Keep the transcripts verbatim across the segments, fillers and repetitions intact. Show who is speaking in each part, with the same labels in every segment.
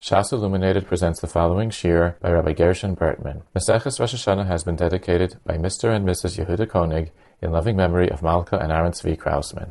Speaker 1: Shas Illuminated presents the following shir by Rabbi Gershon Bertman. Maseches Rosh Hashanah has been dedicated by Mister and Missus Yehuda Koenig in loving memory of Malka and Aaron Tzvi Krausman.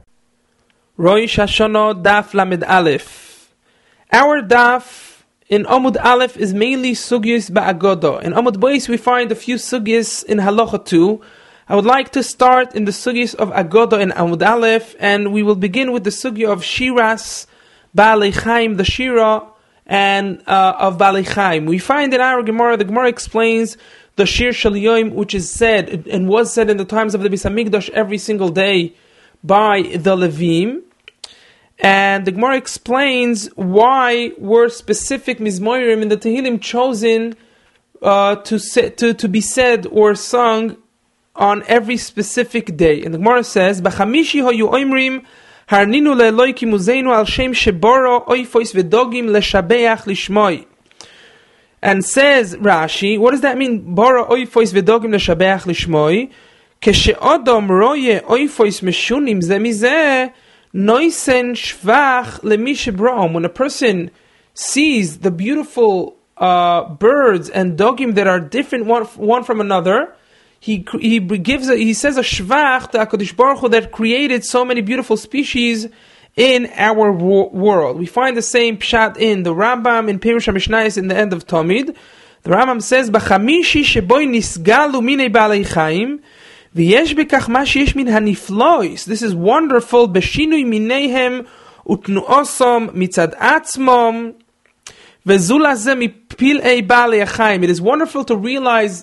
Speaker 2: Rosh Hashanah Daf Lamed Aleph. Our Daf in Amud Aleph is mainly Sugyos Ba'agoda. In Amud Beis we find a few Sugyos in Halacha two. I would like to start in the Sugyos of Agoda in Amud Aleph, and we will begin with the Sugya of Shiras Baalei Chaim, the Shira and uh, of Baalei Chaim. We find in our Gemara, the Gemara explains the Shir Shel Yom, which is said and was said in the times of the Beis Hamikdash every single day by the Levim. And the Gemara explains why were specific Mizmorim in the Tehillim chosen uh, to, say, to to be said or sung on every specific day. And the Gemara says, "B'chamishi hoyu oimrim harninu le'eloi ki muzeinu al shem sheboro oifois v'dogim leshabeach lishmoi." And says Rashi, what does that mean? Boro oifois v'dogim leshabeach lishmoi. Keshe'odom roye oifois meshunim ze mizeh noisen shvach lemi shebraom. When a person sees the beautiful uh, birds and dogim that are different one, one from another, He he gives a, he says a shvach to HaKadosh Baruch Hu that created so many beautiful species in our wo- world. We find the same pshat in the Rambam in Perush HaMishnayos in the end of Tamid. The Rambam says, "B'chamishi sheboi nisgalu minei baalei chaim v'yesh bekach ma sheyesh min haniflois." This is wonderful. B'shinui mineihem utnuosom mitzad atzmom v'zulazeh mipilei baalei chaim. It is wonderful to realize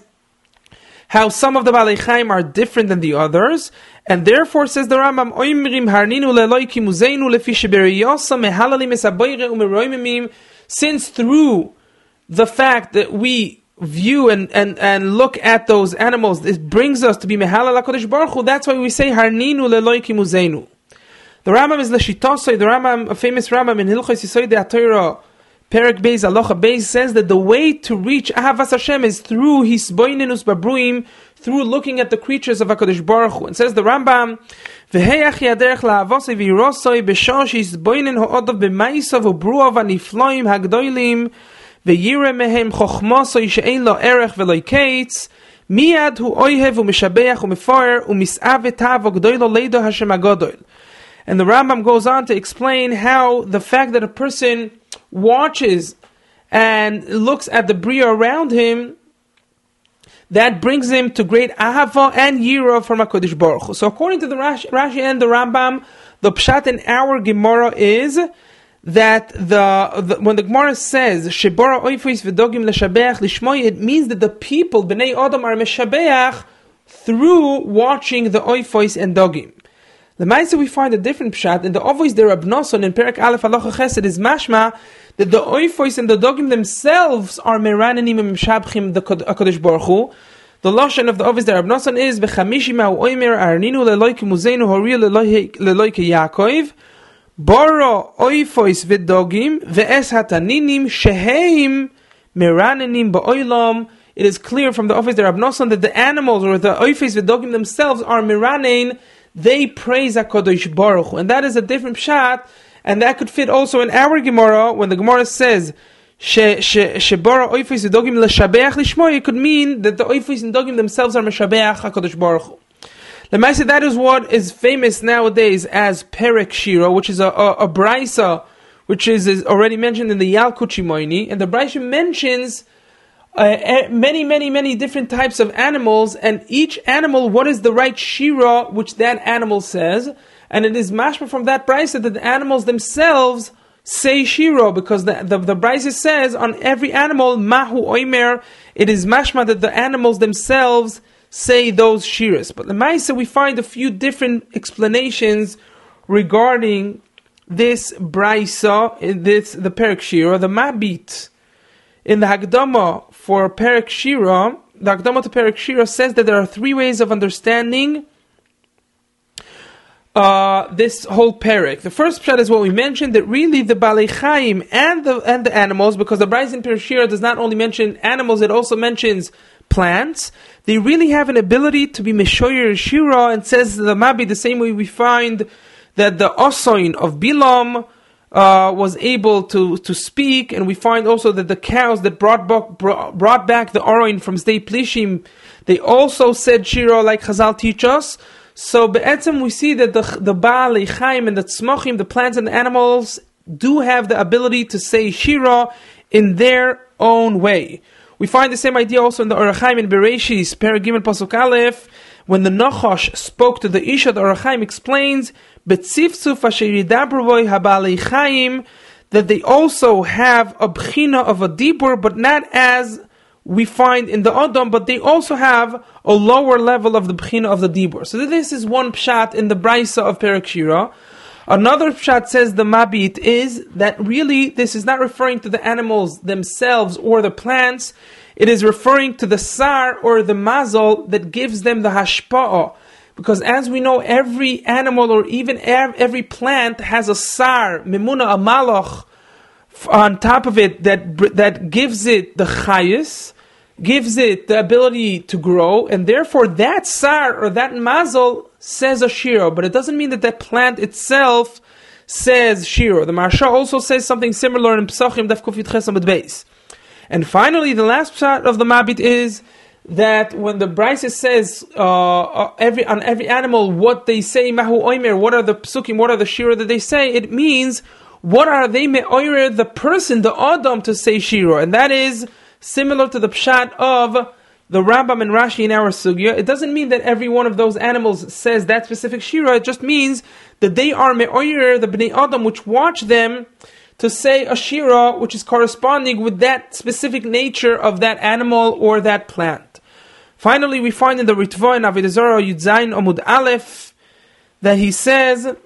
Speaker 2: how some of the Baalei Chaim are different than the others, and therefore says the Rambam, Oimrim harninu le'eloi ki muzeinu lefi sheberiyosam mehalalim esaboyre umeroimimim. Since through the fact that we view and, and, and look at those animals, it brings us to be mehalal HaKadosh Baruch Hu. That's why we say harninu le'eloi ki muzeinu. The Rambam is l'shitosoi. The Rambam, a famous Rambam in Hilchos Yesodei HaTorah, Perek Beis, Alocha Beis, says that the way to reach Ahavas Hashem is through Hisboinenus Babruim, through looking at the creatures of HaKadosh Baruch Hu. And says the Rambam, V'heyach yaderech la'avosei v'irosoi b'shosh hisboinen ho'odav b'maisov u'bruav anifloim hagdoilim v'yire mehem chochmosoi she'ein lo erech v'lo kates miyad hu oihev u'mishabeach u'mefoer u'mis'av etav u'gdoilo leido Hashem agodoil. And the Rambam goes on to explain how the fact that a person watches and looks at the bria around him, that brings him to great ahava and yira from HaKadosh Baruch Hu. So according to the Rashi, Rashi and the Rambam, the pshat in our Gemara is that the, the when the Gemara says shebara oifos v'dogim leshabeach lishmoi, it means that the people bnei Adam are meshabeach through watching the oifos and dogim. The Maisa we find a different pshat in the Ovois der Rab Nosson in Perek Aleph Halacha Chesed is mashma that the oifos and the dogim themselves are meranenim and mishabchim the HaKadosh Baruch Hu. The lashon of the Ovois der Rab Nosson is v'chamishi ma'u oimer arninu le'loi ki muzeinu hori le'loi ki Yaakov boro oifos v'dogim ve'es hataninim sheheim meranenim ba'olam. It is clear from the Ovois der Rab Nosson that the animals or the oifos v'dogim themselves are meranein. They praise HaKadosh Baruch Hu. And that is a different pshat, and that could fit also in our Gemara, when the Gemara says, Shebara oifos v'dogim leshabeach lishmoi, it could mean that the oifos and dogim themselves are meshabeach HaKadosh Baruch Hu. Lemaisa, that is what is famous nowadays as Perek Shira, which is a, a, a Braisa, which is, is already mentioned in the Yalkut Shimoini, and the Braisa mentions Uh, many, many, many different types of animals, and each animal, what is the right shira which that animal says, and it is mashma from that brisa that the animals themselves say shira, because the the, the brisa says on every animal mahu oimer, it is mashma that the animals themselves say those shiras. But the Maisa we find a few different explanations regarding this brisa, this the Perek Shira, the Mabit. In the Hagdama for Perek Shira, the Hagdama to Perek Shira says that there are three ways of understanding uh, this whole Perek. The first pshat is what we mentioned, that really the Baalei Chaim and the and the animals, because the Braisa in Perek Shira does not only mention animals, it also mentions plants. They really have an ability to be Meshoyer Shira, and says the Mabi the same way we find that the Osoin of Bilam uh, was able to, to speak, and we find also that the cows that brought back, brought back the Aroin from Sdei Plishim, they also said Shira like Chazal teach us. So be'etzem we see that the the Baalei Chaim and the Tzmochim, the plants and the animals, do have the ability to say Shira in their own way. We find the same idea also in the Orach Chaim in Bereshis, Perek Gimel Pasuk Aleph, when the Nachash spoke to the Isha. The Orach Chaim explains Betziftzuf asher yidabru boi haBaalei Chaim, that they also have a bchina of a dibur, but not as we find in the Adam, but they also have a lower level of the bchina of the dibur. So this is one pshat in the Braisa of Perek Shira. Another pshat, says the Mabit, is that really this is not referring to the animals themselves or the plants. It is referring to the sar or the mazal that gives them the hashpa'ah. Because as we know, every animal or even every plant has a sar, memuna, a malach, on top of it that that gives it the chayis, gives it the ability to grow, and therefore that sar or that mazal says a shira, but it doesn't mean that that plant itself says shira. The Maharsha also says something similar in Pesachim Daf Kuf Yud Ches Amud Beis. And finally, the last pshat of the Mabit is that when the Braisa says uh, every on every animal what they say, mahu oimer, what are the psukim, what are the shira that they say, it means what are they me'oirer the person, the Adam, to say shira, and that is similar to the pshat of the Rambam and Rashi in our sugya. It doesn't mean that every one of those animals says that specific shira. It just means that they are me'oyer, the Bnei Adam, which watch them to say a shira, which is corresponding with that specific nature of that animal or that plant. Finally, we find in the Ritva in Avodah Zarah Yud Zayin Amud Aleph that he says,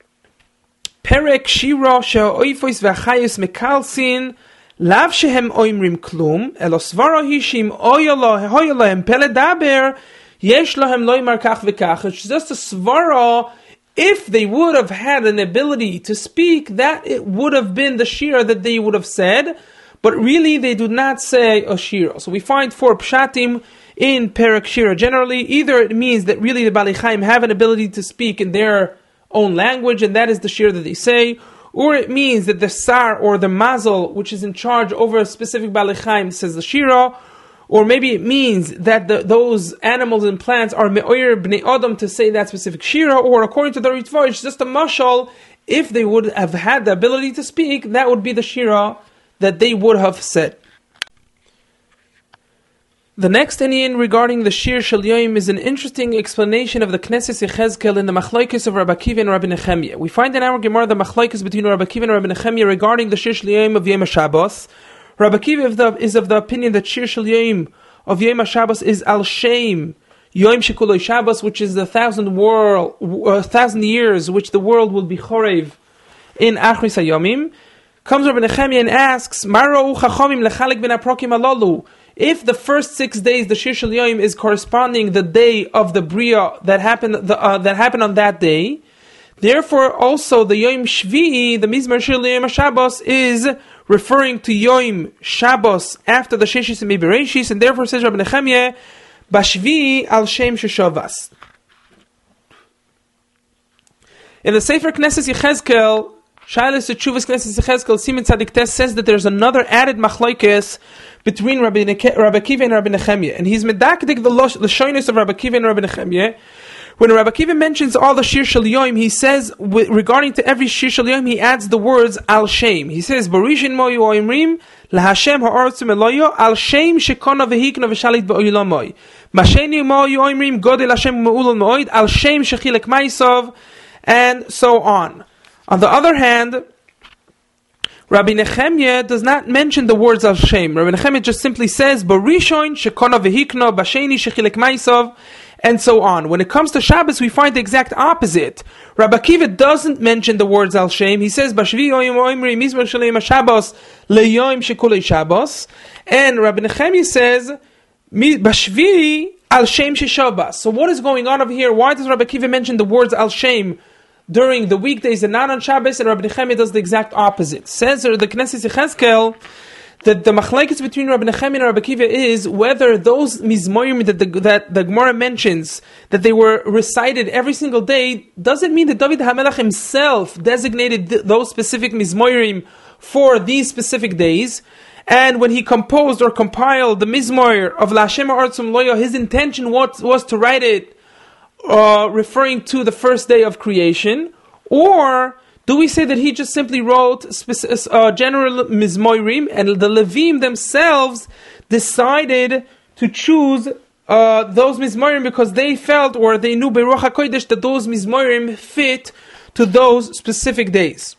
Speaker 2: Perek Shira she'oifos v'achayos mekalsin Lav shehem oimrim klum, elo svara hi shim oyolo hoyolahem peledaber, yesh lahem loymar kach v'kach. It's just a svara. If they would have had an ability to speak, that it would have been the shira that they would have said, but really they do not say a shira. So we find four pshatim in Perek Shira. Generally, either it means that really the Baalei Chaim have an ability to speak in their own language, and that is the shira that they say, or it means that the sar or the mazal, which is in charge over a specific Baalei Chaim, says the shira, or maybe it means that the, those animals and plants are me'oyer bnei adam to say that specific shira, or according to the Ritva, it's just a mashal. If they would have had the ability to speak, that would be the shira that they would have said. The next inyan regarding the Shir Shel Yoim is an interesting explanation of the Knesset Yechezkel in the Machlokes of Rabbi Akiva and Rabbi Nechemia. We find in our Gemara the Machlokes between Rabbi Akiva and Rabbi Nechemia regarding the Shir Shel Yoim of Yom HaShabbos. Rabbi Akiva is of the opinion that Shir Shel Yoim of Yom HaShabbos is Al Shem Yom Shekuloi Shabbos, which is the thousand world, uh, thousand years which the world will be chorev in Achris HaYomim. Comes Rabbi Nechemia and asks, Maro Chachomim Lechalek Ben Aprokim Alolu. If the first six days, the Shir Shel Yoim, is corresponding the day of the Bria that happened the, uh, that happened on that day, therefore also the Yom Shvi'i, the Mizmar Shir Yom HaShabbos, is referring to Yom Shabbos after the Sheshis and Bereshis, and therefore says Rabbi Nechemia, Bashvi'i al Shem Sheshavas. In the Sefer Knesset Yechezkel, Shailas Teshuvas Knesset Yechezkel, Siman Tzadik Tes says that there's another added machlokes between Rabbi, Neke, Rabbi Akiva and Rabbi Nechemia, and he's medakdik the lashonos of Rabbi Akiva and Rabbi Nechemia. When Rabbi Akiva mentions all the Shir Shel Yoim, he says regarding to every Shir Shel Yoim, he adds the words Al Shem. He says Barishin Moyu Oimrim LaHashem Ha'aretzu Meloyo Al Shem Shekona Vehikna V'Shalit Ba'Olam Masheni Moyu Oimrim Godel Hashem Me'ulol Me'oid Al Shem Shechilek Ma'isov, and so on. On the other hand, Rabbi Nechemia does not mention the words Al Shem. Rabbi Nechemia just simply says, Barishon, Shekona Vehikno, Basheni, Shechilek Ma'isov, and so on. When it comes to Shabbos, we find the exact opposite. Rabbi Akiva doesn't mention the words Al Shem. He says, Bashvi Oyim Oimri, Mizmar Shalem HaShabbos, Le'yoim Shekulei Shabbos. And Rabbi Nechemia says, Bashvi Al Shem Sheshavas. So what is going on over here? Why does Rabbi Akiva mention the words Al Shem during the weekdays and not on Shabbos, and Rabbi Nechemia does the exact opposite? Says the Knesset Yechezkel the, the machlekes between Rabbi Nechemia and Rabbi Akiva is whether those mizmorim that the, that the Gemara mentions, that they were recited every single day, doesn't mean that David HaMelech himself designated th- those specific mizmorim for these specific days. And when he composed or compiled the mizmor of L'Hashem Ha'aretzum Loya, his intention was, was to write it uh, referring to the first day of creation. Or do we say that he just simply wrote specific, uh, general mizmorim, and the Levim themselves decided to choose uh, those mizmorim because they felt, or they knew Beruach HaKodesh, that those mizmorim fit to those specific days.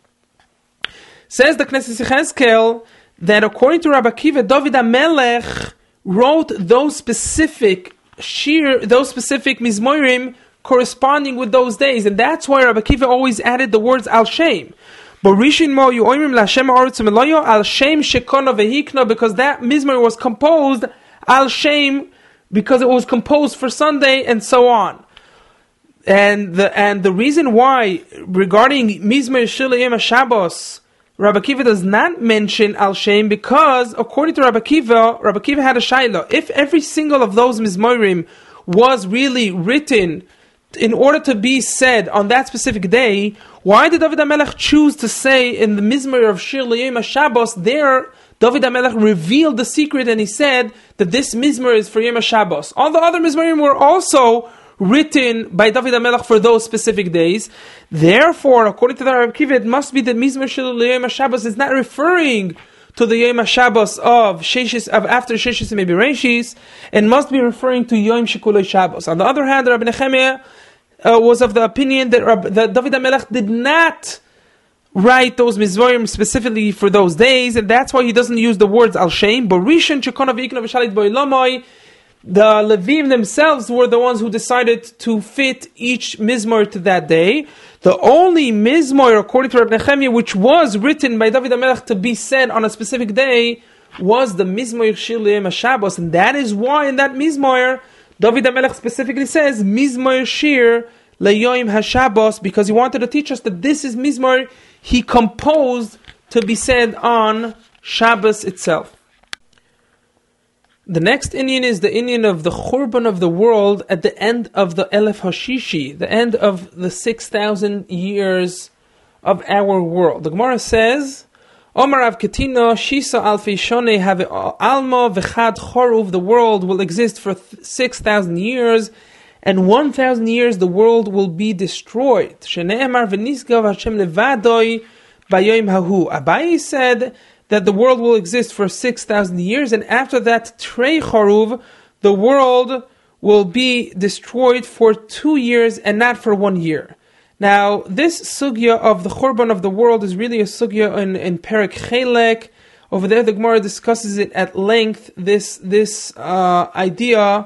Speaker 2: Says the Knesset Yechezkel that according to Rabbi Akiva, David HaMelech wrote those specific shir, those specific mizmorim corresponding with those days, and that's why Rabbi Akiva always added the words al shem. But Rishin Mo Yoimrim L'Hashem Ha'aretzum Loya al shem shekona vehikna, because that mizmor was composed al shem because it was composed for Sunday, and so on. And the and the reason why regarding mizmor shel Yom HaShabbos, Rabbi Akiva does not mention al shem, because according to Rabbi Akiva, Rabbi Akiva had a shaila. If every single of those mizmorim was really written in order to be said on that specific day, why did David HaMelech choose to say in the mizmor of Shir L'Yom HaShabbos, there David HaMelech revealed the secret and he said that this mizmor is for Yom HaShabbos. All the other mizmorim were also written by David HaMelech for those specific days. Therefore, according to the Rabbi Akiva, it must be that mizmor Shir L'Yom HaShabbos is not referring to the Yom HaShabbos of Sheshis, of after Sheshis and maybe Reishis, and must be referring to Yom Shekulei Shabbos. On the other hand, Rabbi Nechemia uh, was of the opinion that, Rabbi, that David HaMelech did not write those mizmorim specifically for those days, and that's why he doesn't use the words al shem. But Rishon Shekona v'ikna v'shalit bo'ilamai, the Levim themselves were the ones who decided to fit each mizmor to that day. The only mizmor, according to Rabbi Nechemia, which was written by David HaMelech to be said on a specific day, was the mizmor Shir L'Yom HaShabbos, and that is why in that mizmor, David HaMelech specifically says mizmor Shir L'Yom HaShabbos, because he wanted to teach us that this is mizmor he composed to be said on Shabbos itself. The next Indian is the Indian of the Churban of the world at the end of the Elef Hashishi, the end of the six thousand years of our world. The Gemara says, Omar Av Ketina Shisa Alfi Shone Have Alma Vechad Choruv, the world will exist for six thousand years, and one thousand years the world will be destroyed. Shene'emar V'nisgav Hashem Levadoi Bayom Hahu. Abaye said that the world will exist for six thousand years, and after that, Trei Choruv, the world will be destroyed for two years and not for one year. Now, this sugya of the Churban of the world is really a sugya in, in Perek Chelek. Over there, the Gemara discusses it at length, this this uh, idea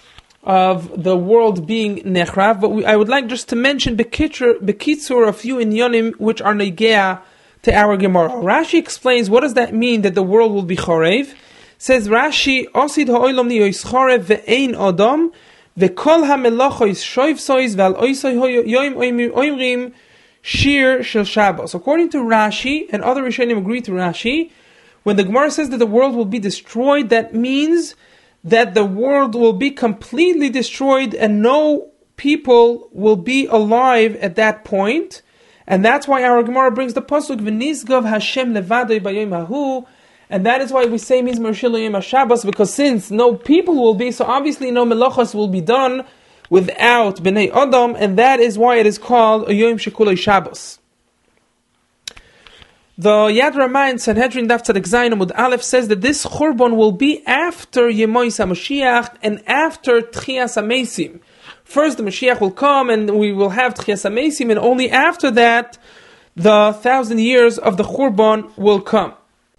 Speaker 2: of the world being nechrav. But we, I would like just to mention Bekitzur, Bekitzur, a few inyonim which are negea to our Gemara. Rashi explains what does that mean that the world will be chorev. Says Rashi, Osid ha'olam niyois chorev ve'ein odom ve'kol ha'melachois shoiv sois ve'al oisoi yoim oimrim shir shel Shabbos. According to Rashi, and other Rishonim agree to Rashi, when the Gemara says that the world will be destroyed, that means that the world will be completely destroyed and no people will be alive at that point. And that's why our Gemara brings the pasuk V'nisgav Hashem levadoi bayom hahu, and that is why we say mizmor Shir L'Yom HaShabbos, because since no people will be, so obviously no melachos will be done without bnei Adam, and that is why it is called a Yom Shekulei Shabbos. The Yad Ramah in Sanhedrin Daf Tzaddik Zayin Amud Aleph says that this Churban will be after Yemois HaMashiach and after Tchias HaMeisim. First, the Mashiach will come, and we will have Tchias HaMeisim, and only after that, the thousand years of the Churban will come.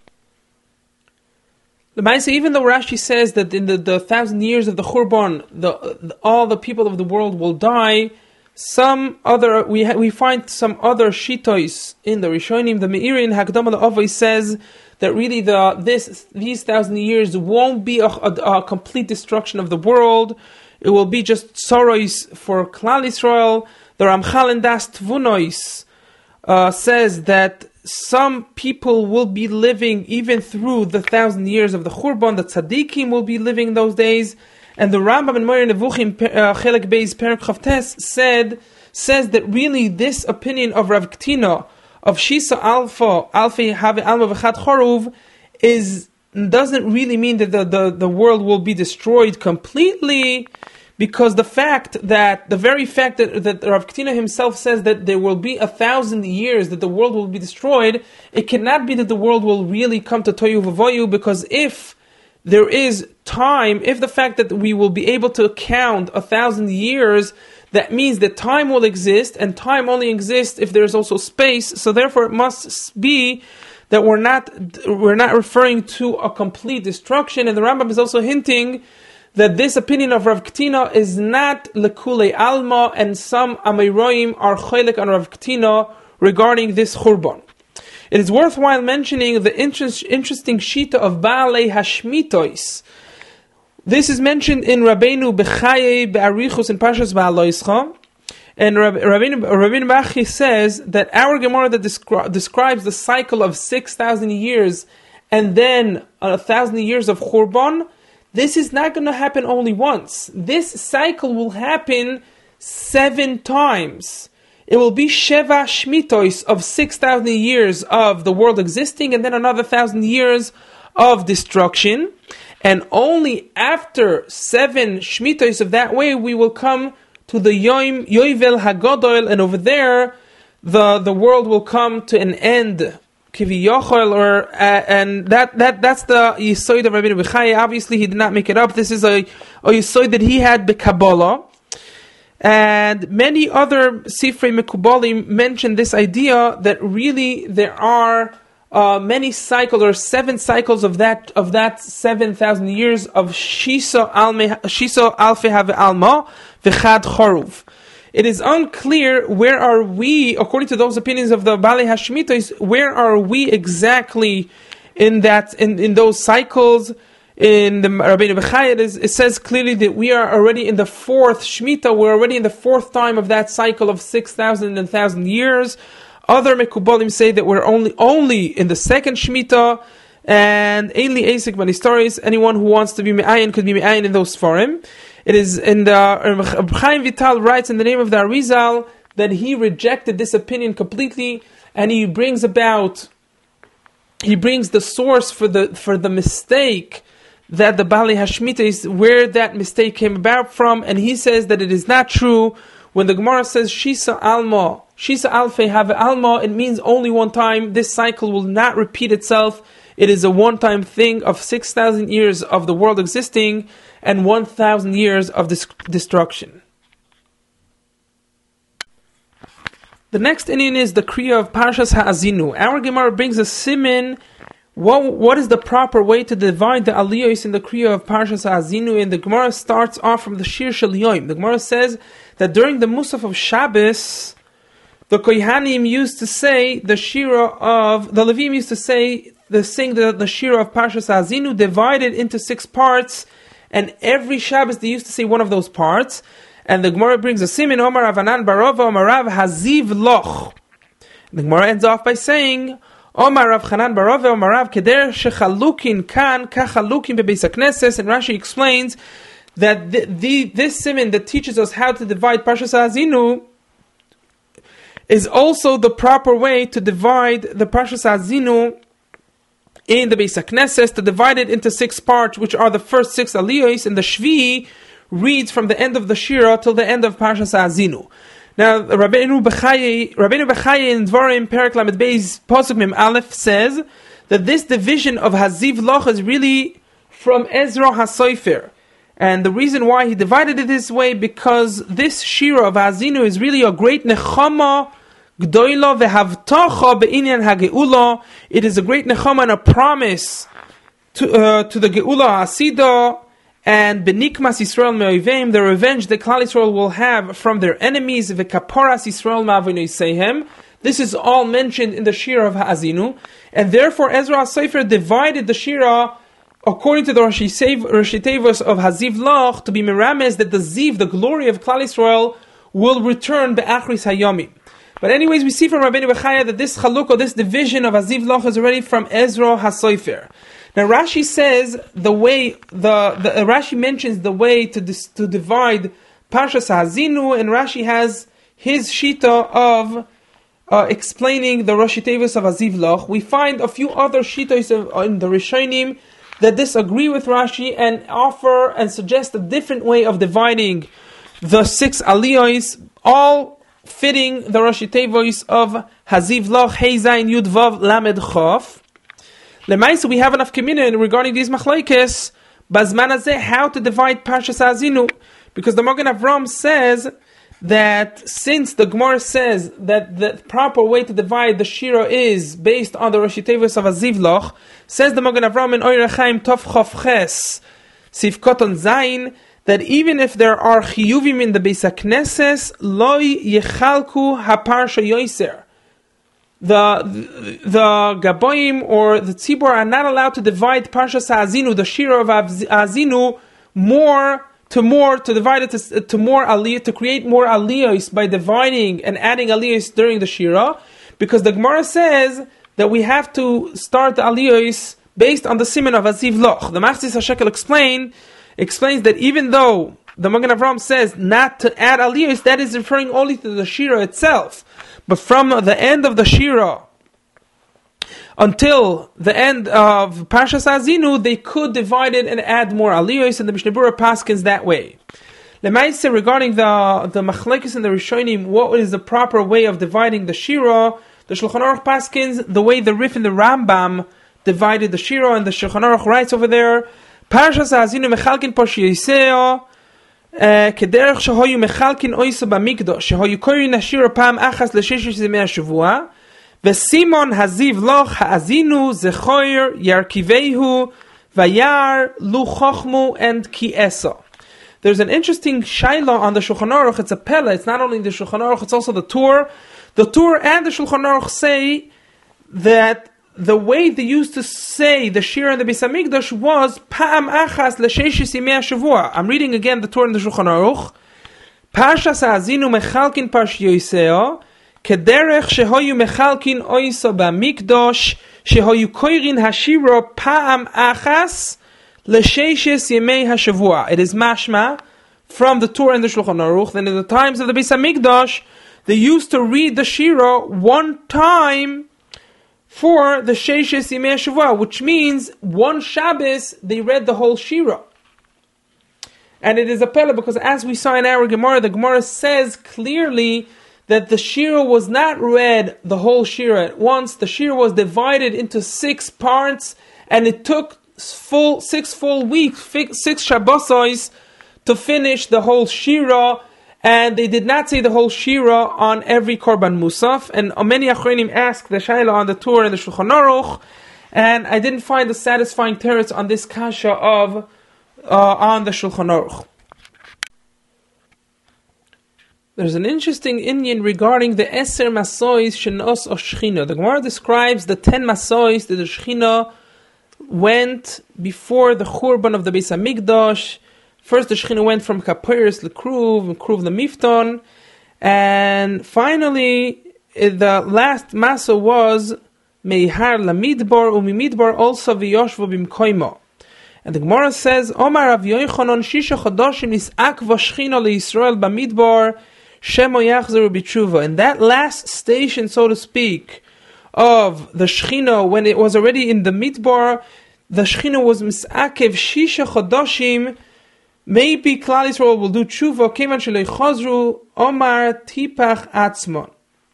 Speaker 2: The Maisa, even though Rashi says that in the, the thousand years of the Churban, the, the, all the people of the world will die, some other we ha, we find some other shitois in the Rishonim. The Meiri in Hakdama L'Avos says that really the this these thousand years won't be a, a, a complete destruction of the world. It will be just sorrows for Klal Yisrael. The Ramchal in Das Tvunois uh, says that some people will be living even through the thousand years of the Churban, the Tzaddikim will be living those days. And the Rambam in Moreh Nevuchim, Chelek Beis, Perek Chavtes, said, says that really this opinion of Rav Ktina, of Shisa Alpha, Alpha Have Alma V'chad Choruv, is, doesn't really mean that the, the, the world will be destroyed completely, because the fact that, the very fact that, that Rav Ktina himself says that there will be a thousand years that the world will be destroyed, it cannot be that the world will really come to Tohu Vavohu, because if there is time, if the fact that we will be able to count a thousand years, that means that time will exist, and time only exists if there is also space, so therefore it must be that we're not, we're not referring to a complete destruction, and the Rambam is also hinting that this opinion of Rav Ktina is not lekule alma, and some Amayroim are choylek on Rav Ktina regarding this Churban. It is worthwhile mentioning the interest, interesting shita of Baalei Hashmitois. This is mentioned in Rabbeinu Bechaye Be'arichus in Parshas Ba'aloischa, and Rabbeinu, Rabbeinu Bachi says that our Gemara that descri- describes the cycle of six thousand years and then a thousand years of Churban, this is not going to happen only once. This cycle will happen seven times. It will be Sheva Shmitois of six thousand years of the world existing, and then another thousand years of destruction. And only after seven Shmitois of that way, we will come to the Yom Yovel Hagodol, and over there, the, the world will come to an end. Kiviyochel, or uh, and that that that's the Yisoid of Rabbeinu Bechaye. Obviously, he did not make it up. This is a, a Yisoid that he had b'Kabbalah, and many other Sifrei Mekubalim mention this idea that really there are uh, many cycles or seven cycles of that of that seven thousand years of Shisa Alme Shisa Alfe Have Alma V'chad Choruv. It is unclear where are we, according to those opinions of the Baalei Hashmitos, where are we exactly in that in, in those cycles. In the Rabbeinu Bechaye, it, is, it says clearly that we are already in the fourth Shemitah, we're already in the fourth time of that cycle of six thousand and one thousand years. Other Mekubalim say that we're only only in the second Shemitah, and Eili Asik Banistoris, anyone who wants to be Me'ayin could be Me'ayin in those Sfarim. It is in the Chaim Vital writes in the name of the Arizal that he rejected this opinion completely, and he brings about he brings the source for the for the mistake that the Baalei Hashmitos, where that mistake came about from, and he says that it is not true. When the Gemara says Shisa Alma, Shisa Alfe Have Alma, it means only one time. This cycle will not repeat itself. It is a one-time thing of six thousand years of the world existing and one thousand years of dis- destruction. The next inyan is the Kriya of Parshas Ha'azinu. Our Gemara brings a simin. What, what is the proper way to divide the aliyos in the Kriya of Parshas Ha'azinu? And the Gemara starts off from the Shir Shel Yoim. The Gemara says that during the Musaf of Shabbos, the Kohanim used to say the Shira of, the Levim used to say, the sing the, the Shira of Parshas Ha'azinu, divided into six parts, and every Shabbos they used to say one of those parts. And the Gemara brings a simin, Omar Avanan Barova, Omar Rav Haziv Loch. The Gemara ends off by saying, Omar Rav Chanan Barova, Omar Rav Keder Shechalukin Kan Kachalukin Bebeis HaKnesses. And Rashi explains that the, the, this simin that teaches us how to divide Parshas Ha'azinu is also the proper way to divide the Parshas Ha'azinu in the Beis HaKnesses, to divide it into six parts, which are the first six aliyos, and the Shvi reads from the end of the Shira till the end of Parshas Ha'azinu. Now, Rabbeinu Bechaye, Rabbeinu Bechaye in Dvarim Perek Lamed Beis Pasuk Mem Aleph says that this division of Haziv Loch is really from Ezra HaSofer. And the reason why he divided it this way, because this Shira of Ha'azinu is really a great nechama Gdoila vehavtacha be'inyan hageula. It is a great nechama and a promise to uh, to the Geula Hasida and benikmas Yisrael me'oivim, the revenge that Klal Yisrael will have from their enemies. Vekaparas Yisrael ma'avonoseihem. This is all mentioned in the Shira of Ha'azinu, and therefore Ezra HaSofer divided the Shira according to the Rashi Tevos of Haziv Loch to be mirames that the Ziv, the glory of Klal Yisrael, will return be'achris hayomim. But anyways, we see from Rabbeinu Bechaya that this chaluk, or this division of Aziv Loch, is already from Ezra HaSofer. Now Rashi says the way, the, the uh, Rashi mentions the way to dis, to divide Parshas Ha'azinu, and Rashi has his shita of uh, explaining the Rashi Tevis of Aziv Loch. We find a few other shitas in the Rishonim that disagree with Rashi and offer and suggest a different way of dividing the six aliyos, all fitting the Rashi Tevis of Haziv Loch, Hey Zayin Yud Vav Lamed Chof. Lemaisa, we have enough communion regarding these machlekes, Bazman Hazeh, how to divide Parshas Ha'azinu, because the Magen Avram says that since the Gemara says that the proper way to divide the Shira is based on the Rashi Tevis of Aziv Loch, says the Magen Avram in Oyer Chaim Tov Chof Ches Sif Koton Zayin, that even if there are chiyuvim in the Beis HaKnesses, loy yechalku haparsha yoiser. The the Gaboim or the Tzibor are not allowed to divide Parshas Ha'azinu, the Shira of Ha'azinu, more to more to divide it to, to more aliyah, to create more aliyahs by dividing and adding aliyahs during the Shira, because the Gemara says that we have to start the aliyahs based on the siman of Aziv Loch. The Machzis HaShekel explain explains that even though the Magen Avram says not to add aliyahs, that is referring only to the Shira itself. But from the end of the Shira until the end of Parshas Ha'azinu, they could divide it and add more aliyos, and the Mishnah Berurah paskins that way. Lemaise, regarding the the machlekes and the Rishonim, what is the proper way of dividing the Shira? The Shulchan Aruch paskins the way the Rif and the Rambam divided the Shira, and the Shulchan Aruch writes over there, Parshas Ha'azinu mechalkin parshiyoseo kederech shehoyu mechalkin oiso b'mikdosh shehoyu korin hashira pam achas l'shesh yemei hashavua. V'simon haziv loch ha'azinu zechoyer yarkivehu vayar lu chochmu and kiesa. There's an interesting shaila on the Shulchan Aruch. It's a pella. It's not only the Shulchan Aruch, it's also the Tur. The Tur and the Shulchan Aruch say that the way they used to say the Shira and the Beis HaMikdash was pa'am achas l'sheishis yimei hashavua. I'm reading again the Tur and the Shulchan Aruch. Parshas Ha'azinu mechalkin parshiyoseo kederech shehoyu mechalkin oiso b'mikdosh shehoyu koirin hashiro pa'am achas l'sheishis yemei hashavua. It is mashma from the Tur and the Shulchan Aruch. Then in the times of the Beis HaMikdash, they used to read the Shira one time for the Sheishis Yemei Hashavua, which means one Shabbos they read the whole Shira. And it is a pella because, as we saw in our Gemara, the Gemara says clearly that the Shira was not read the whole Shira at once. The Shira was divided into six parts, and it took full six full weeks, six Shabbosos, to finish the whole Shira. And they did not say the whole Shira on every Korban Musaf. And many Achronim asked the Shaila on the Tur and the Shulchan Aruch, and I didn't find a satisfying teretz on this kasha of uh, on the Shulchan Aruch. There's an interesting inyan regarding the Eser Masois Shenos o Shechina. The Gemara describes the ten Masois that the Shechina went before the Churban of the Beis HaMikdash. First, the Shechina went from Kapiris Lekruv, Kruv Lemifton, and finally, the last Masa was Meihar Lamidbar, Umimidbar also V'yoshvo Bimkoimo. And the Gemara says, Omar Rav Yochanan Shisha Chodoshim Nis'ak V'Shechina LeYisrael Bamidbar Shemo Yachzeru B'Tshuva. In that last station, so to speak, of the Shechina, when it was already in the Midbar, the Shechina was Mis'akev Shisha Chodoshim. Maybe Klal Yisrael will do tshuva. Kevan shelei chazru Omar tipach atzmon.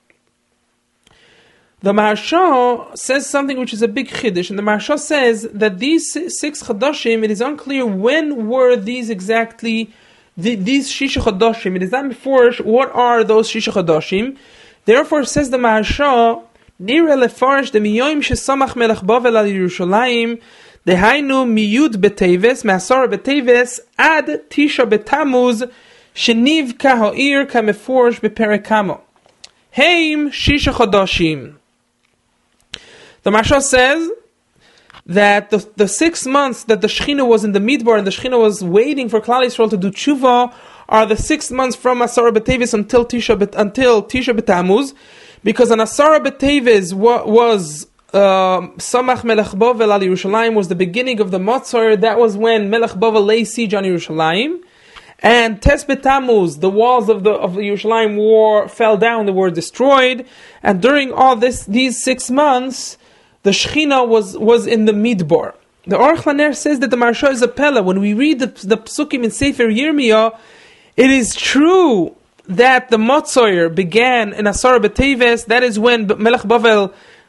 Speaker 2: The Maharsha says something which is a big chiddush, and the Maharsha says that these six chadashim, it is unclear when were these exactly the, these shisha chadashim. It is not before. What are those shisha chadashim? Therefore, says the Maharsha, nira lefarish de miyoyim shesamach melech Bavel al Yerushalayim. Dehainu miyud beteves, me'asar beteves, ad tisha betamuz, sheniv kahoir kameforish beperekamo. Heim shisha chodoshim. The Maharsha says that the, the six months that the Shechina was in the Midbar and the Shechina was waiting for Klal Yisrael to do tshuva are the six months from Asara B'Teves until Tisha Bet, until Tisha B'Tammuz, because on Asara B'Teves wa, was uh, Samach Melech Bovel al Yerushalayim, was the beginning of the Motzor. That was when Melech Bovel lay siege on Yerushalayim. And Tes B'Tammuz, the walls of the of the Yerushalayim war fell down; they were destroyed. And during all this, these six months, the Shechina was was in the Midbar. The Aruch LaNer says that the Maharsha is a pella. When we read the, the Psukim in Sefer Yirmiyah, it is true that the Motzor began in Asar B'Teves. That is when Melech Bavel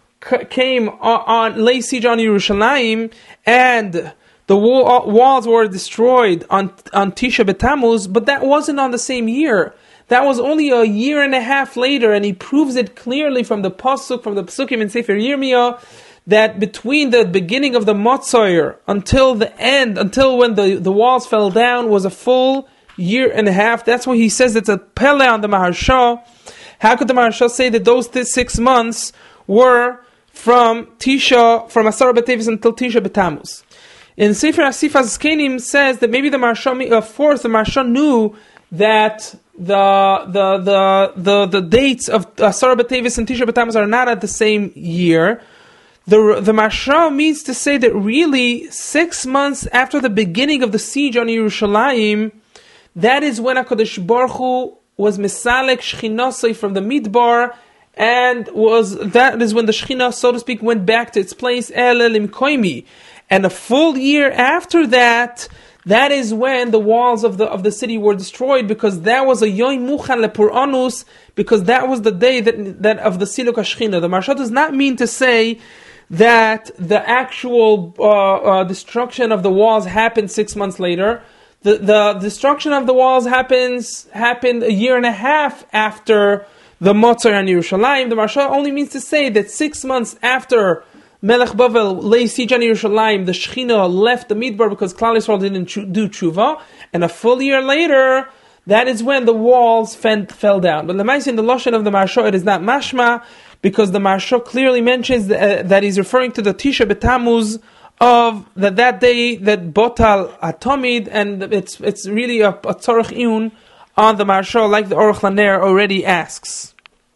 Speaker 2: came on, on lay siege on Yerushalayim, and the wall, walls were destroyed on on Tisha B'Tammuz, but that wasn't on the same year. That was only a year and a half later, and he proves it clearly from the pasuk, from the psukim in Sefer Yirmiyah, that between the beginning of the Motzor until the end, until when the, the walls fell down, was a full year and a half. That's why he says it's a pele on the Maharsha. How could the Maharsha say that those th- six months were from Tisha, from Asar B'Teves until Tisha B'Tammuz? In Sefer Asifas Kenim says that maybe the Maharsha, of course, the Maharsha knew that the the the the, the dates of Asar B'Teves and Tisha B'Tammuz are not at the same year. The the Maharsha means to say that really six months after the beginning of the siege on Yerushalayim, that is when HaKadosh Baruch Hu was Mesalek Shechinasai from the Midbar, and was that is when the Shechina, so to speak, went back to its place, El Elim Koimi. And a full year after that, that is when the walls of the of the city were destroyed, because that was a Yom Muchan LePuranus, because that was the day that that of the Siluk HaShechina. The Maharsha does not mean to say that the actual uh, uh, destruction of the walls happened six months later. The the destruction of the walls happens happened a year and a half after the Motzor on Yerushalayim. The Maharsha only means to say that six months after Melech Bavel lay siege on Yerushalayim, the Shechina left the Midbar because Klal Yisrael didn't do tshuva, and a full year later, that is when the walls fell, fell down. But Lemaisa, in the Lashon of the Maharsha, it is not mashma, because the Maharsha clearly mentions that, uh, that he's referring to the Tisha B'Tammuz of that that day that Botal Atomid, and it's it's really a, a tzorach iyun on the Maharsha, like the Aruch LaNer already asks.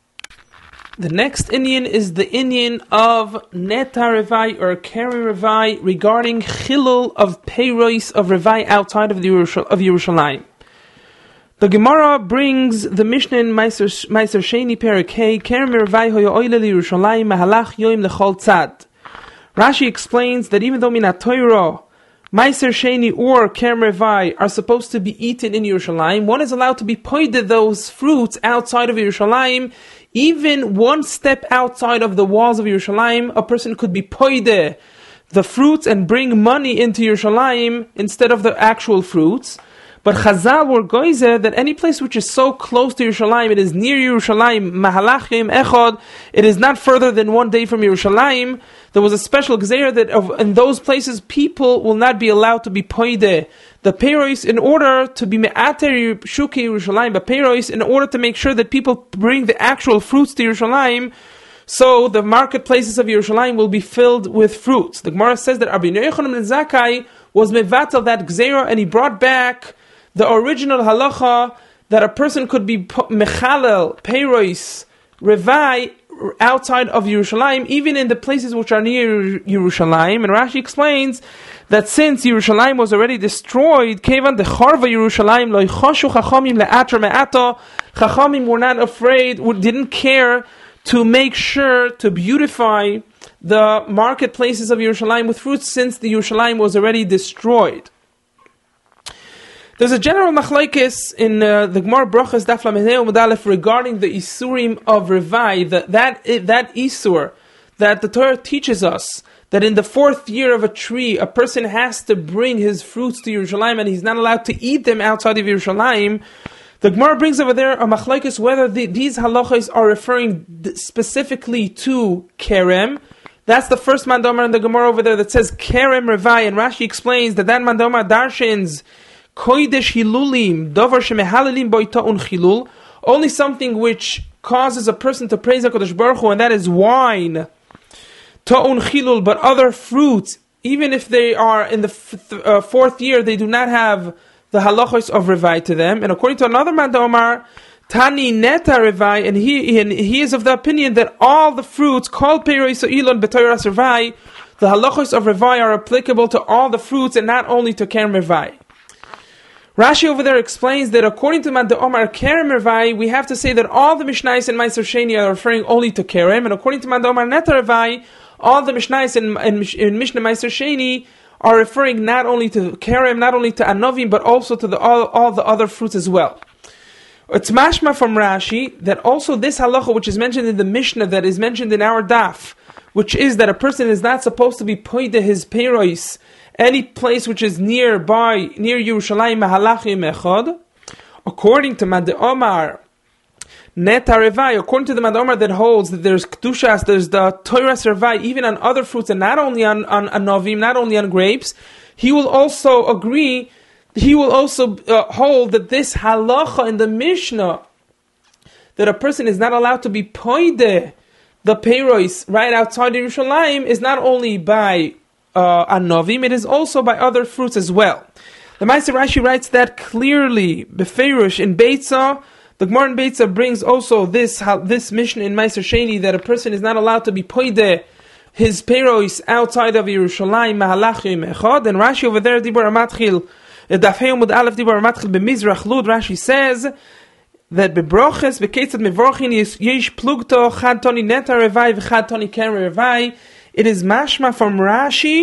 Speaker 2: The next inyan is the inyan of Neta Revai or Keri Revai regarding Chilul of Peiros of Revai outside of the Yerushal- of Yerushalayim. The Gemara brings the Mishnah in Meiser Sheni Perek Hey, Keri Revai hoya oile Yerushalayim mahalach yoim lechol tzad. Rashi explains that even though Minat Torah, Meiser Sheni or Kerem Revai are supposed to be eaten in Yerushalayim, one is allowed to be poided those fruits outside of Yerushalayim. Even one step outside of the walls of Yerushalayim, a person could be poide the fruits and bring money into Yerushalayim instead of the actual fruits. But Chazal were goyze that any place which is so close to Yerushalayim, it is near Yerushalayim, mahalach yom echad, it is not further than one day from Yerushalayim. There was a special gzeira that of, in those places people will not be allowed to be poide the peiros in order to be me'ater shuki Yerushalayim, but peiros in order to make sure that people bring the actual fruits to Yerushalayim, so the marketplaces of Yerushalayim will be filled with fruits. The Gemara says that Rabbi Yochanan ben Zakkai was mevatel that gzeira, and he brought back the original halacha that a person could be mechalel peiros revai outside of Yerushalayim, even in the places which are near Yerushalayim. And Rashi explains that since Yerushalayim was already destroyed, Kevan de Charva Yerushalayim lo yichoshu chachamim le'atra me'ata, chachamim were not afraid, didn't care to make sure to beautify the marketplaces of Yerushalayim with fruits, since the Yerushalayim was already destroyed. There's a general machlokes in uh, the Gemara Brachas Daf Lamed Amud Aleph regarding the isurim of revai, that that that isur that the Torah teaches us that in the fourth year of a tree a person has to bring his fruits to Yerushalayim and he's not allowed to eat them outside of Yerushalayim. The Gemara brings over there a machlokes whether the, these halachos are referring specifically to kerem. That's the first mandamar in the Gemara over there that says kerem revai, and Rashi explains that that mandamar darshins Kodesh hilulim, davar shemehalalim bo ta'un chilul, only something which causes a person to praise HaKadosh Baruch Hu, and that is wine, ta'un chilul, but other fruits even if they are in the f- uh, fourth year, they do not have the halachos of revai to them. And according to another man, Omar, Tani neta revai, and he and he is of the opinion that all the fruits called peiroi so'ilon b'toras revai, the halachos of revai are applicable to all the fruits and not only to kerem revai. Rashi over there explains that according to Manda Omar Kerem Revai, we have to say that all the Mishnayos in Meiser Sheni are referring only to Kerem, and according to Manda Omar Neta Revai, all the Mishnayos in, in, in Mishnah Meiser Sheni are referring not only to Kerem, not only to Anovim, but also to the, all, all the other fruits as well. It's mashma from Rashi that also this halacha, which is mentioned in the Mishnah, that is mentioned in our daf, which is that a person is not supposed to be poide his peiros any place which is nearby, near Yerushalayim Mahalachim Echad, according to Mad Omar Neta Revai, according to the Mad Omar that holds that there's Kedushas, there's the Toras Revai, even on other fruits, and not only on, on, on Novim, not only on grapes, he will also agree, he will also uh, hold that this halacha in the Mishnah, that a person is not allowed to be poide the peiros right outside Yerushalayim, is not only by Uh, anovim, it is also by other fruits as well. The Meiser Rashi writes that clearly, befeirush in Beitza. The Gemara in Beitza brings also this this mission in Meiser Sheni that a person is not allowed to be poide his peiros outside of Yerushalayim Mahalachim Echad. And Rashi over there, Dibur Amatchil, Dafei Amud Aleph Dibur Amatchil b'Mizrach Lud. Rashi says that bebroches beketzad mevorchin yesh plugto chad toni neta revai v'chad toni ken revai. It is mashma from Rashi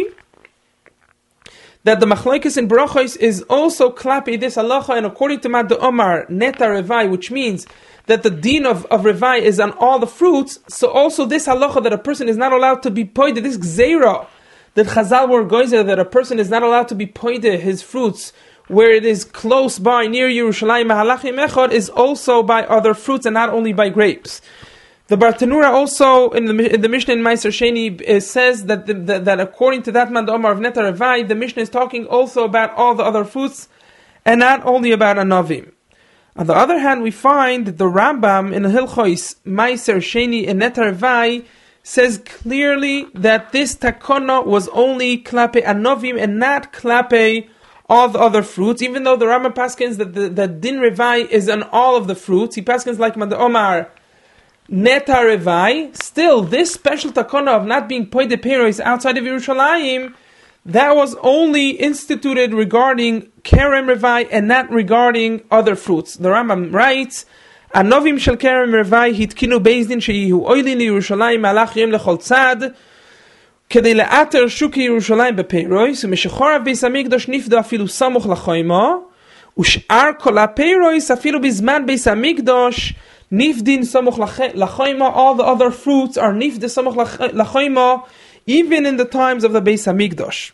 Speaker 2: that the machlokes in brachos is also klapi this halacha, and according to Mad Omar neta revai, which means that the din of, of revai is on all the fruits, so also this halacha that a person is not allowed to be poide, this gzeira that Chazal were goizer, that a person is not allowed to be poide his fruits where it is close by, near Yerushalayim Mahalachim Echad, is also by other fruits and not only by grapes. The Bartanura also in the in the Mishnah in Meiser Sheni uh, says that the, the, that according to that Manda Omar of Neta Revai, the Mishnah is talking also about all the other fruits and not only about Anovim. On the other hand, we find that the Rambam in Hilchos Meiser Sheni in Neta Revai says clearly that this takona was only klape Anovim and not klape all the other fruits, even though the Rambam paskins that the, the din Revai is on all of the fruits. He paskins like Manda Omar Neta Revai, still this special takona of not being poide peiros outside of Yerushalayim, that was only instituted regarding kerem revai and not regarding other fruits. The Rambam writes, "Anovim shel kerem revai hitkinu bezdin sheyihu oilin Yerushalayim malach yom lechol tzad kedei le'ater shuki Yerushalayim bepeiros u'meshachor beis hamikdash nifda afilu samuch lachoima u'sh'ar kol ha'peiros afilu bizman beis hamikdash Nifdin samuch lachoima, all the other fruits are nifd samuch lachoima, even in the times of the Beis Hamikdash."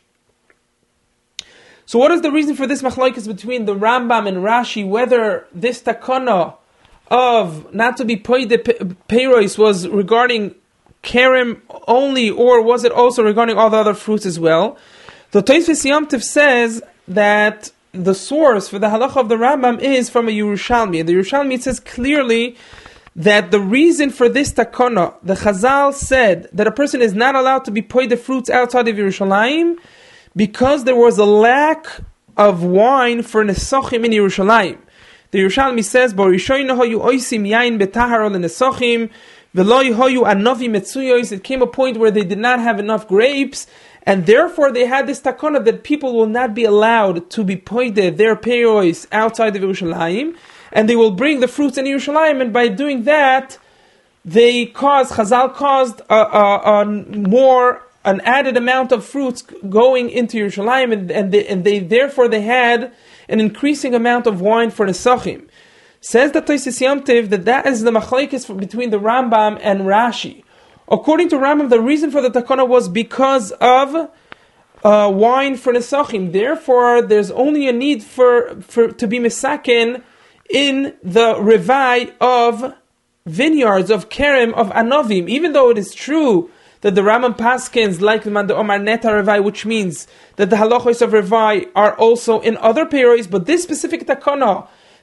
Speaker 2: So what is the reason for this machlokes between the Rambam and Rashi, whether this takana of not to be poide peiros was regarding kerem only, or was it also regarding all the other fruits as well? The Tosfos Yom Tov says that the source for the halacha of the Rambam is from a Yerushalmi. And the Yerushalmi says clearly that the reason for this takana, the Chazal said that a person is not allowed to be poide fruits outside of Yerushalayim because there was a lack of wine for Nesachim in Yerushalayim. The Yerushalmi says, "Barishoyna hayu oisim yain betahar lenesachim, v'lo hayu anovi metzuyois." It came a point where they did not have enough grapes, and therefore they had this takana that people will not be allowed to be poide their peiros outside of Yerushalayim, and they will bring the fruits in Yerushalayim, and by doing that, they caused, Chazal caused a, a, a more, an added amount of fruits going into Yerushalayim, and, and, they, and they therefore they had an increasing amount of wine for Nesachim. Says the Tosfos Yom Tov that that is the machlokes between the Rambam and Rashi. According to Rambam, the reason for the takana was because of uh, wine for Nesachim. Therefore, there's only a need for, for to be misaken in the revai of vineyards, of kerem, of anovim. Even though it is true that the Rambam paskins like the Manda Omar Neta Revai, which means that the halachos of revai are also in other peiros, but this specific takana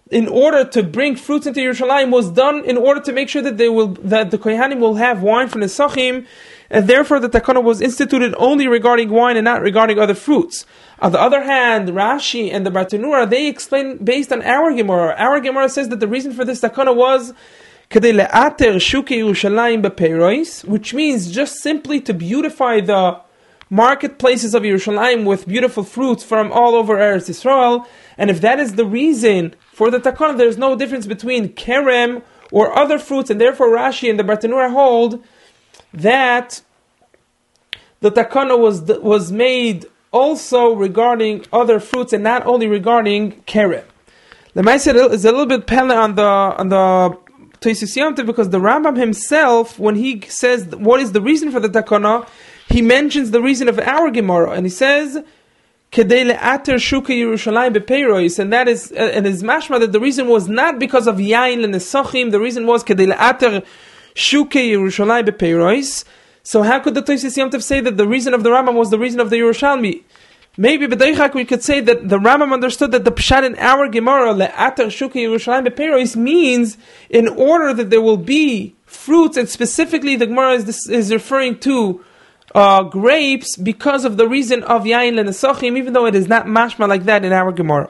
Speaker 2: in order to bring fruits into Yerushalayim was done in order to make sure that they will that the Kohanim will have wine from the Nesachim, and therefore the takana was instituted only regarding wine and not regarding other fruits. On the other hand, Rashi and the Bartanura, they explain based on our Gemara. Our Gemara says that the reason for this takana was Kedei le'ater shuke Yerushalayim bepeiros, which means just simply to beautify the marketplaces of Yerushalayim with beautiful fruits from all over Eretz Yisrael. And if that is the reason for the takana, there is no difference between kerem or other fruits, and therefore Rashi and the Bartanura hold that the takana was was made also regarding other fruits and not only regarding kerem. The Ma'aser is a little bit pele on the on the Tosfos Yom Tov, because the Rambam himself, when he says what is the reason for the takana, he mentions the reason of our Gemara, and he says Kedei le'ater shuka Yerushalayim bepeiros, and that is, uh, and is mashma that the reason was not because of yain and nesachim. The reason was Kedei le'ater shuka Yerushalayim bepeiros. So how could the Tosfos Yom Tov say that the reason of the Rambam was the reason of the Yerushalmi? Maybe b'deichak we could say that the Rambam understood that the pshat in our Gemara le'ater shuka Yerushalayim bepeiros means in order that there will be fruits, and specifically the Gemara is, is referring to Uh, grapes because of the reason of yain and nesachim, even though it is not mashma like that in our Gemara.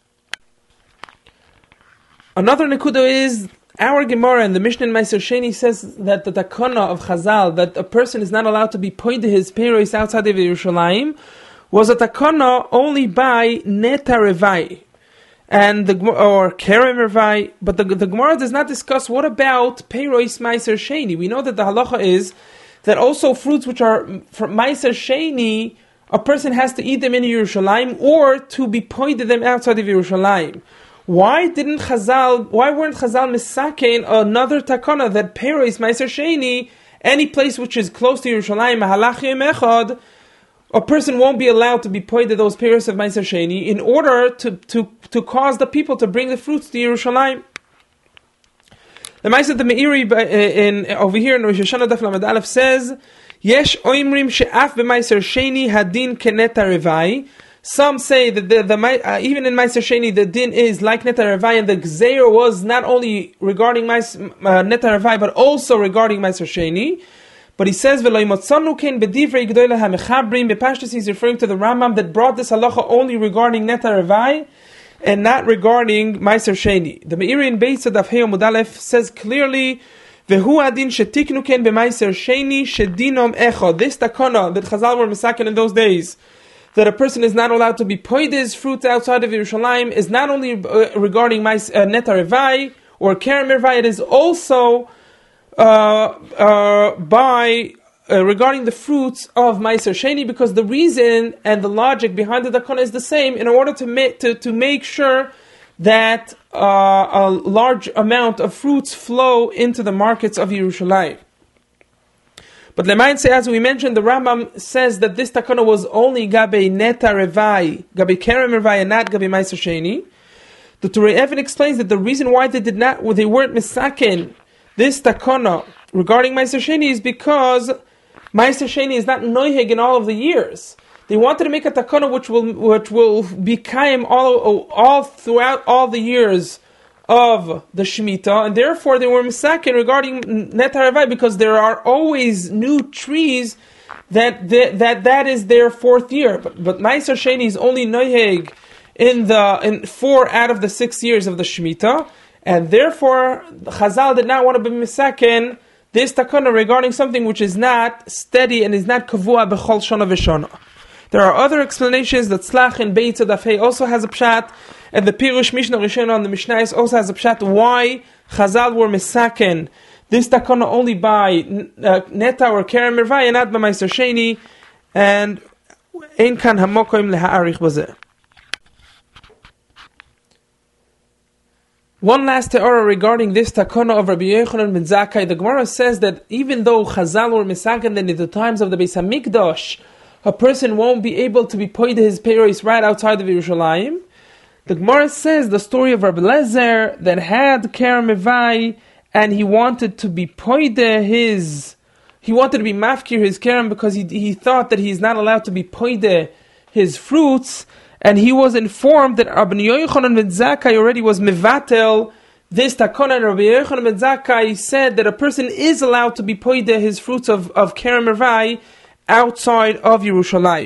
Speaker 2: Another nekuda is our Gemara and the Mishnah in Meiser Sheni says that the takana of Chazal, that a person is not allowed to be pointed his peiros outside of Yerushalayim, was a takana only by neta revai and the or kerem revai. But the, the Gemara does not discuss what about peiros Meiser Sheni. We know that the halacha is that also fruits which are from Meiser Sheni, a person has to eat them in Yerushalayim or to be pointed them outside of Yerushalayim. Why didn't Chazal, why weren't Chazal misakein another takana that peiros Meiser Sheni, any place which is close to Yerushalayim, Mahalach Yom Echad, a person won't be allowed to be pointed those peiros of Meiser Sheni in order to, to, to cause the people to bring the fruits to Yerushalayim. The Ma'aser the Meiri in over here in Rosh Hashanah Daf Lamed Aleph says, "Yesh oimrim she'af b'Meiser Sheni hadin keneta revai." Some say that the, the uh, even in Meiser Sheni the din is like neta revai, and the gzeir was not only regarding uh, neta revai but also regarding Meiser Sheni. But he says, "V'lo imotzanu ken b'divrei gdola hamechabrim." B'pashtus he's referring to the Rambam that brought this halacha only regarding neta revai and not regarding Meiser Sheni. The Meiri in Beis Daf Hey Amud Aleph says clearly, "Vehu adin shetiknu ken b'Meiser Sheni shedinom echad." This takana that Chazal were misaken in those days, that a person is not allowed to be poid his fruits outside of Yerushalayim, is not only uh, regarding uh, neta revai or kerem revai, it is also uh, uh, by Uh, regarding the fruits of Meiser Sheni, because the reason and the logic behind the takana is the same, in order to make to, to make sure that uh, a large amount of fruits flow into the markets of Yerushalayim. But Lemaitse, as we mentioned, the Rambam says that this takana was only gabe neta revai, gabe kerem revai, and not gabe Meiser Sheni. The Torah Even explains that the reason why they did not, they weren't misaken this takana regarding Meiser Sheni is because Meiser Sheni is not noiheg in all of the years. They wanted to make a takana which will which will be kaim all all throughout all the years of the Shemitah, and therefore they were misaken regarding neta revai because there are always new trees that that that, that is their fourth year. But but Meiser Sheni is only noiheg in the in four out of the six years of the Shemitah, and therefore Chazal did not want to be misaken this takana regarding something which is not steady and is not kavua b'chol shana v'shana. There are other explanations that Tzlach in Beit Dafei also has a pshat, and the Pirush Mishnah Rishona on the Mishnayos also has a pshat why Chazal were misaken this takana only by uh, neta or kerem revai and not by Meiser Sheni, and ein kan hamokoim leha'arich bazeh. One last teorah regarding this takana of Rabbi Yochanan ben Zakkai. The Gemara says that even though Chazal were misaken in the times of the Beis Hamikdash, a person won't be able to be poid his peiros right outside of Yerushalayim. The Gemara says the story of Rabbi Lezer that had kerem revai and he wanted to be poid his, he wanted to be mafkir his kerem because he he thought that he's not allowed to be poid his fruits, and he was informed that Rabbi Yochanan ben Zakkai already was mevatel this takana. And Rabbi Yochanan ben Zakkai said that a person is allowed to be poide his fruits of, of Kerem Mervai outside of Yerushalayim.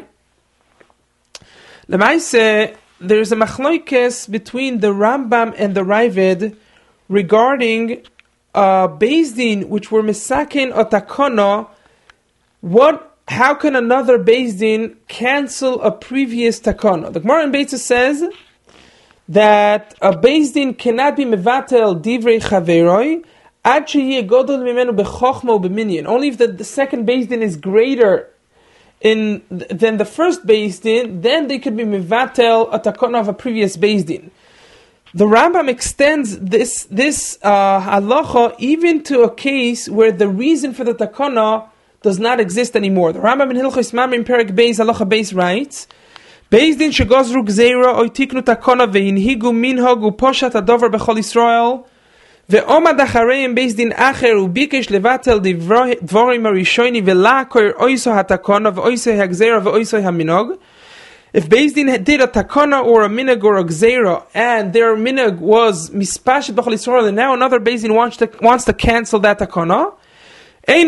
Speaker 2: Lemaise, there's a machloikes between the Rambam and the Ravid regarding uh, Beis Din, which were misaken or takana. What? How can another Beis Din cancel a previous takana? The Gemara in Beitza says that a Beis Din cannot be mevatel divrei chaveroi ad sheyeh godol mimenu bechochma u'beminyan. Only if the, the second Beis Din is greater in than the first Beis Din, then they could be mevatel a takana of a previous Beis Din. The Rambam extends this this uh, halacha even to a case where the reason for the takana does not exist anymore. The Rambam in Hilchos Mamrim Perek Beis Halacha Beis writes, Beis Din shegozru gzeira oy tiknu takana vehinhigu minhag uposhat adover bechol Yisrael ve'omad achareim Beis Din acher ubikesh levatel dvorim harishoni ve'lakoir oiso hatakana ve'oiso hagzeira ve'oiso haminog. If Beis Din did a takana or a minhag or a gzeira, and their minhag was mispashet bechol Yisrael, and now another Beis Din wants to wants to cancel that takana, and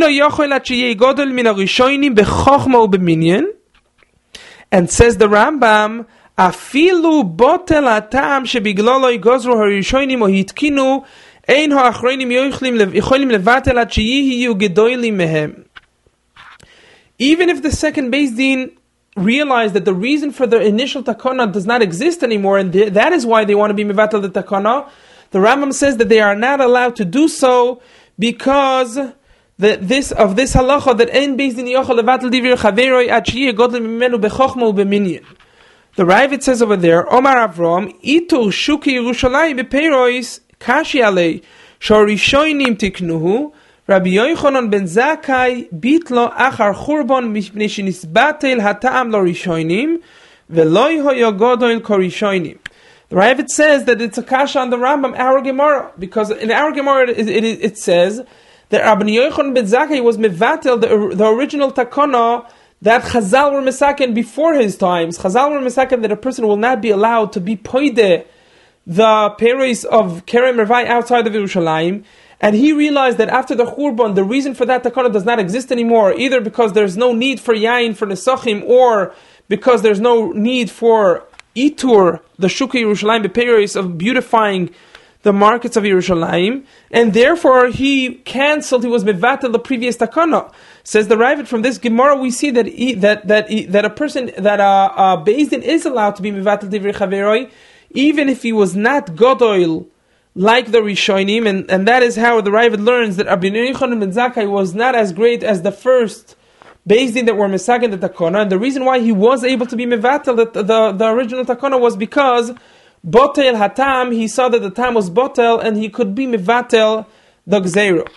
Speaker 2: says the Rambam, afilu botel hatam shebiglolo igozru harishonim o hitkinu ein ha'achronim yochlim levatel ad sheyihiyu gedolim mehem. Even if the second Beis Din realized that the reason for the initial takana does not exist anymore, and th- that is why they want to be mevatel the takana, the Rambam says that they are not allowed to do so because that this of this halacha that ein Beis Din yochel levatel divrei chaveroi ad sheyeh godol mimenu bechochma u'beminyan. The Ravid says over there, Omar Avram, Itur shuki Yerushalayim bepeiros kashi alei shorishoinim tiknuhu Rabbi Yochanan ben Zakkai bitlo achar churban mipnei shenisbatel hatam lo rishoinim ve'lo hoya godol korishoinim. The Ravid says that it's a kasha on the Rambam, our Gemara, because in our Gemara it, it, it says that Rabbi Yochanan ben Zakkai was mevatel the, the original takana that Chazal were mesaken before his times. Chazal were mesaken that a person will not be allowed to be poide the peris of Kerem Mervai outside of Yerushalayim, and he realized that after the Churban, the reason for that takana does not exist anymore, either because there's no need for yain for nesachim, or because there's no need for itur, the Shukei Yerushalayim beperis of beautifying the markets of Yerushalayim, and therefore he cancelled, he was mevatel the previous takana. Says the Ravid, from this Gemara we see that he, that that he, that a person, that a uh, uh, Beis Din is allowed to be mevatel divrei chaveroi, even if he was not godol like the Rishonim, and, and that is how the Ravid learns that Rabbi Yochanan ben Zakkai was not as great as the first Beis Din that were mesaken the takana, and the reason why he was able to be mevatel the, the, the original takana was because Botel hatam, he saw that the time was botel, and he could be mevatel the gzeiro.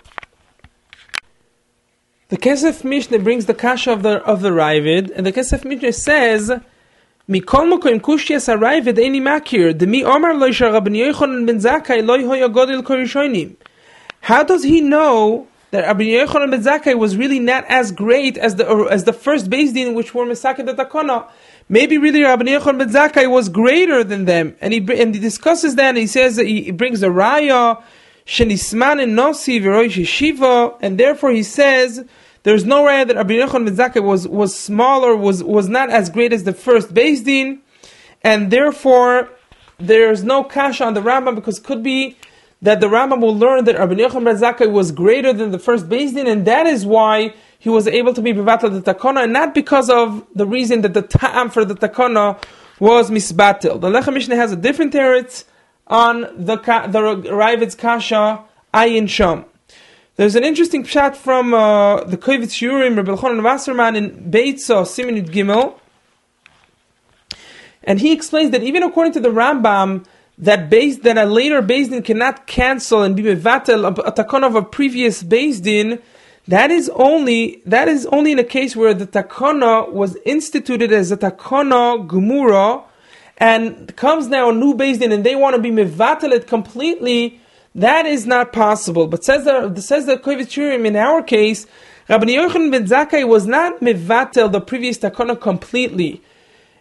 Speaker 2: The Kesef Mishnah brings the kasha of the of the Ravid, and the Kesef Mishnah says, "Mikol mokom kushiyas Ravid eni makir demi Omar lo yishar Rabbi Yochanan ben Zakkai lo hoya godel korishonim." How does he know that Rabbi Yochanan ben Zakkai was really not as great as the as the first Beis Din which were mesaken the takana? Maybe really Rabbi Yochanan ben Zakkai was greater than them, and he and he discusses that, and he says that he, he brings a raya shenisman and nosi v'roish yeshiva, and therefore he says there's no raya that Rabbi Yochanan ben Zakkai was was smaller, was was not as great as the first Beis Din, and therefore there's no kasha on the Rambam, because it could be that the Rambam will learn that Rabbi Yochanan ben Zakkai was greater than the first Beis Din, and that is why he was able to be mevatel the takana, and not because of the reason that the ta'am for the takana was misbatel. The Lechem Mishnah has a different teretz on the the Ravid's kasha ayin sham. There's an interesting pshat from uh, the Kovetz Shiurim, Rabbi Elchanan Wasserman in Beitza Siman Yud Gimel, and he explains that even according to the Rambam, that Beis, that a later Beis Din cannot cancel and be mevatel a, a takana of a previous Beis Din. That is only that is only in a case where the takana was instituted as a takana gemura, and comes now a new Beis Din and they want to be mevatel it completely. That is not possible. But says the says the Kovetz Shiurim, in our case, Rabbi Yochanan ben Zakkai was not mevatel the previous takana completely.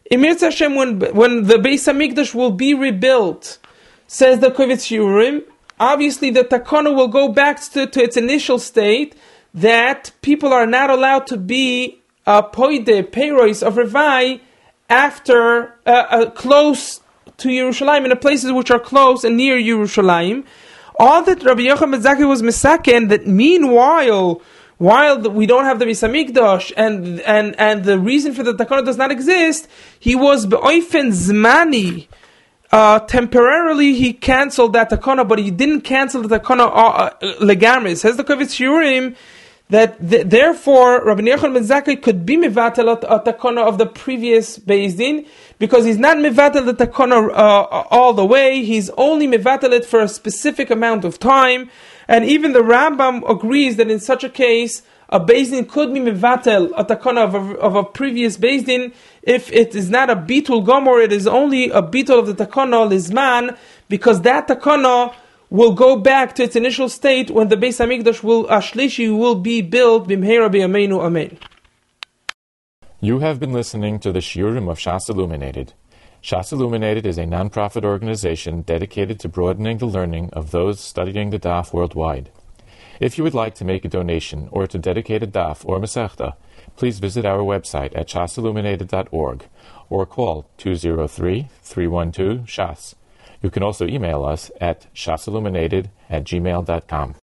Speaker 2: Emir Hashem, when, when the Beis HaMikdash will be rebuilt, says the Kovetz Shiurim, obviously the takana will go back to, to its initial state, that people are not allowed to be uh, poide, peiros of Revai, after, uh, uh, close to Yerushalayim, in the places which are close and near Yerushalayim. All that Rabbi Yochanan ben Zakkai was misaken, that meanwhile, while the, we don't have the Beis HaMikdash, and and and the reason for the takana does not exist, he was be'oifen zmani, uh, temporarily he cancelled that takana, but he didn't cancel the takana uh, legamri. Says the Kovetz Shiurim that th- therefore Rabbi Yochanan ben Zakkai could be mevatel a takana of the previous Beis Din, because he's not mevatel the takana uh, all the way. He's only mevatel it for a specific amount of time. And even the Rambam agrees that in such a case, a Beis Din could be mevatel a takana of a, of a previous Beis Din if it is not a bitul gomor, it is only a bitul of the takana lizman, because that takana will go back to its initial state when the Beis HaMikdash will, Ashlishi will be built, bimheira b'yameinu, amen.
Speaker 1: You have been listening to the Shiurim of Shas Illuminated. Shas Illuminated is a non-profit organization dedicated to broadening the learning of those studying the Daf worldwide. If you would like to make a donation or to dedicate a Daf or Masechta, please visit our website at shas illuminated dot org or call two zero three, three one two, S H A S. You can also email us at shasilluminated at gmail dot com.